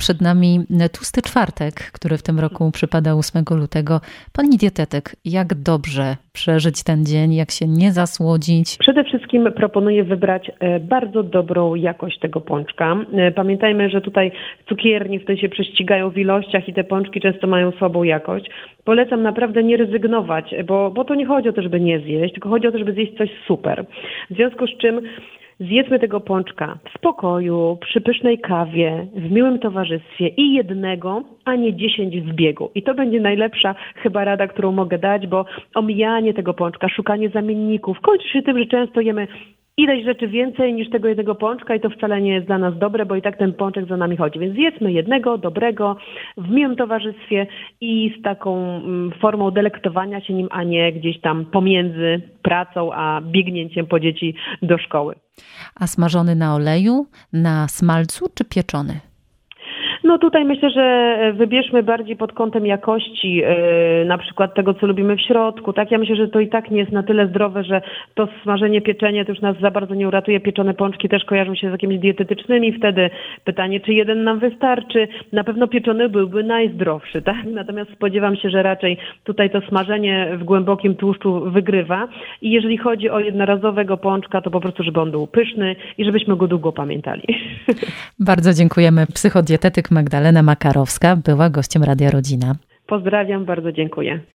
przed nami tłusty czwartek, który w tym roku przypada 8 lutego. Pani dietetyk, jak dobrze przeżyć ten dzień, jak się nie zasłodzić? Przede wszystkim proponuję wybrać bardzo dobrą jakość tego pączka. Pamiętajmy, że tutaj cukierni tutaj się prześcigają w ilościach i te pączki często mają słabą jakość. Polecam naprawdę nie rezygnować, bo to nie chodzi o to, żeby nie zjeść, tylko chodzi o to, żeby zjeść coś super. W związku z czym zjedzmy tego pączka w spokoju, przy pysznej kawie, w miłym towarzystwie i jednego, a nie 10 w biegu. I to będzie najlepsza chyba rada, którą mogę dać, bo omijanie tego pączka, szukanie zamienników kończy się tym, że często jemy ileś rzeczy więcej niż tego jednego pączka i to wcale nie jest dla nas dobre, bo i tak ten pączek za nami chodzi. Więc zjedzmy jednego, dobrego, w miłym towarzystwie i z taką formą delektowania się nim, a nie gdzieś tam pomiędzy pracą a biegnięciem po dzieci do szkoły. A smażony na oleju, na smalcu czy pieczony? No tutaj myślę, że wybierzmy bardziej pod kątem jakości, na przykład tego, co lubimy w środku. Tak, ja myślę, że to i tak nie jest na tyle zdrowe, że to smażenie, pieczenie to już nas za bardzo nie uratuje. Pieczone pączki też kojarzą się z jakimiś dietetycznymi. Wtedy pytanie, czy jeden nam wystarczy. Na pewno pieczony byłby najzdrowszy, tak? Natomiast spodziewam się, że raczej tutaj to smażenie w głębokim tłuszczu wygrywa. I jeżeli chodzi o jednorazowego pączka, to po prostu, żeby on był pyszny i żebyśmy go długo pamiętali. Bardzo dziękujemy. Psychodietetyk Magdalena Makarowska była gościem Radia Rodzina. Pozdrawiam, bardzo dziękuję.